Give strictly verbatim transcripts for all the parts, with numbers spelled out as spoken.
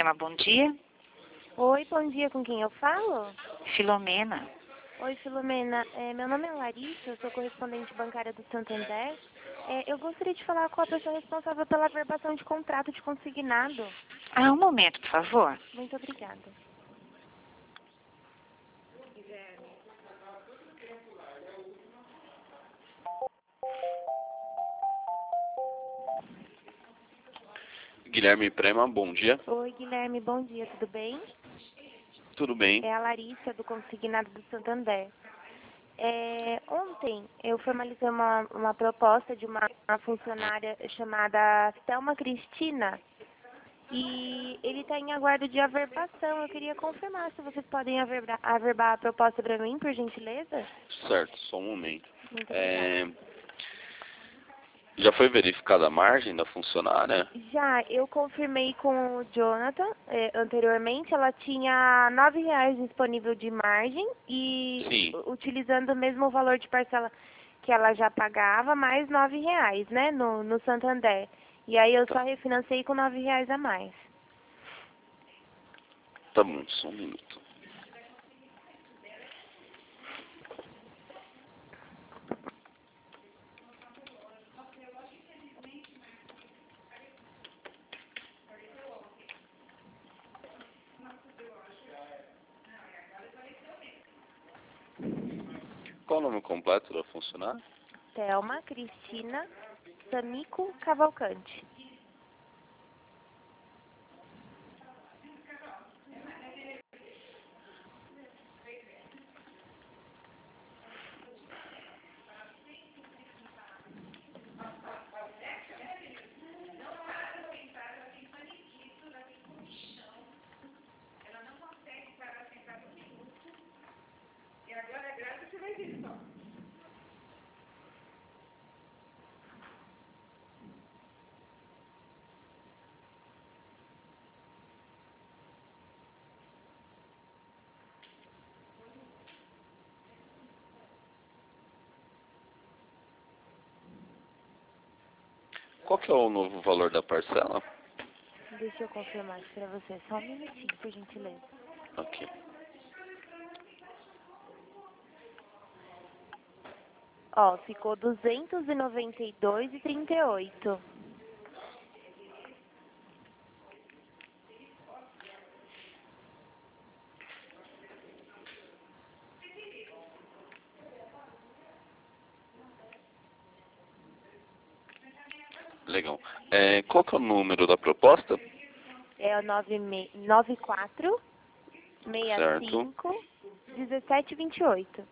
Prema, bom dia. Oi, bom dia, com quem eu falo? Filomena. Oi, Filomena. É, meu nome é Larissa, eu sou correspondente bancária do Santander. É, eu gostaria de falar com a pessoa responsável pela averbação de contrato de consignado. Ah, um momento, por favor. Muito obrigada. Guilherme Prema, bom dia. Oi, Guilherme, bom dia, tudo bem? Tudo bem? É a Larissa, do consignado do Santander. É, ontem eu formalizei uma, uma proposta de uma, uma funcionária chamada Thelma Cristina. E ele está em aguardo de averbação. Eu queria confirmar se vocês podem averbar, averbar a proposta para mim, por gentileza. Certo, só um momento. Muito É, obrigada. já foi verificada a margem da funcionária? Já, eu confirmei com o Jonathan eh, anteriormente. Ela tinha nove reais disponível de margem e Sim. u- utilizando o mesmo valor de parcela que ela já pagava, mais nove reais, né, no, no Santander. E aí eu Tá, só refinancei com nove reais a mais. tá bom, só um minuto. Qual o nome completo da funcionária? Thelma Cristina Samico Cavalcante. Qual que é o novo valor da parcela? Deixa eu confirmar isso para você. Só um minutinho, por gentileza. Ok. Ó, ficou duzentos e noventa e dois reais e trinta e oito. Legal. É, qual que é o número da proposta? É o nove quatro seis Certo. cinco um sete dois oito.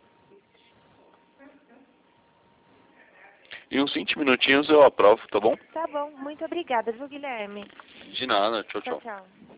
Em uns vinte minutinhos eu aprovo, tá bom? Tá bom, muito obrigada, viu, Guilherme? De nada, tchau, Tchau, tchau. tchau.